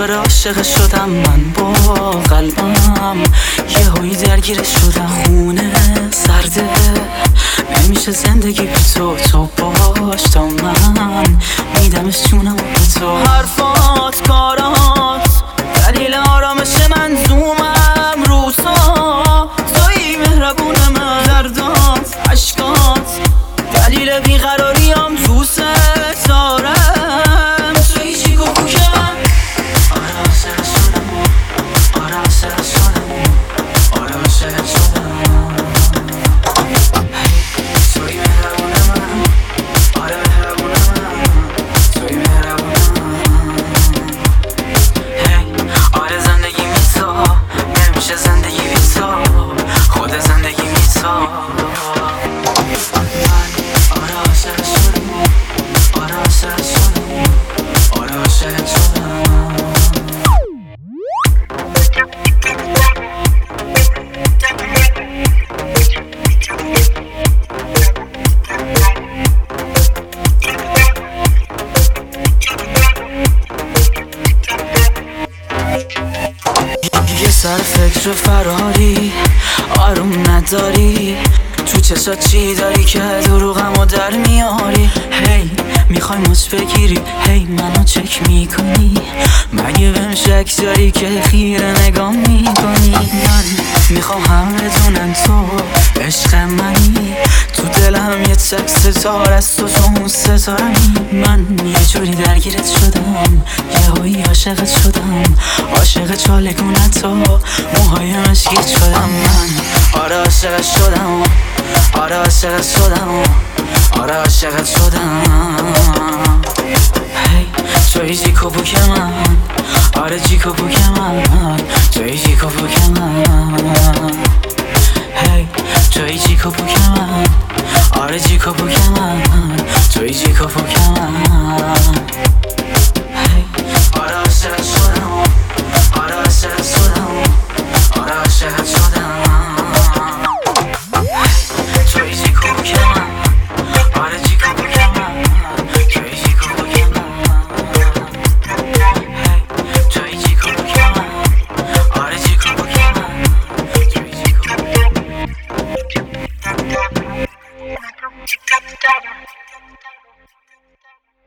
دوباره عاشق شدم من با قلبم، یه هایی درگیر شدم. خونه سرده نمیشه زندگی بی تو، تو باش تا من میدمش جونم به تو. حرفات کارات دلیل آرامش من، زومم رو تو، توی مهربون من. دردات عشقات دلیل بیقراریم، دوست دارم. توی چی گفت که من آره عاشق شدم، آره عاشق شدم، آره عاشق شدم. توی مهربون من، آره مهربون من، توی مهربون من. آره زندگی بی تو نمیشه، زندگی بی تو، خود زندگی بی تو. آره عاشق شدم، آره عاشق شدم، آره عاشق شدم. یه سر فکر فراری، آروم نداری، تو چشات چی داری که دروغمو در میاری؟ هی میخوای مچ بگیری، هی منو چک میکنی، مگه بهم شک داری که خیره نگاه میکنی؟ من میخوام هم بدونن تو عشق منی، تو دلم یه تک ستاره است و تو اون ستارمی. من یه جوری درگیرت شدم، یه هایی عاشقت شدم، عاشق چالگونت و موهای مشکیت شدم. من آره عاشقت شدم، آره عاشقت شدم، آره عاشقت شدم. هی توی جیکو بوک من، آره جیکو بوک من، توی جیکو بوک من. هی توی جیکو بوک من، آره جیکو بوک من، توی جیکو بوک من. هی آره عاشقت شدم، آره عاشقت شدم، آره عاشقت شدم. Got the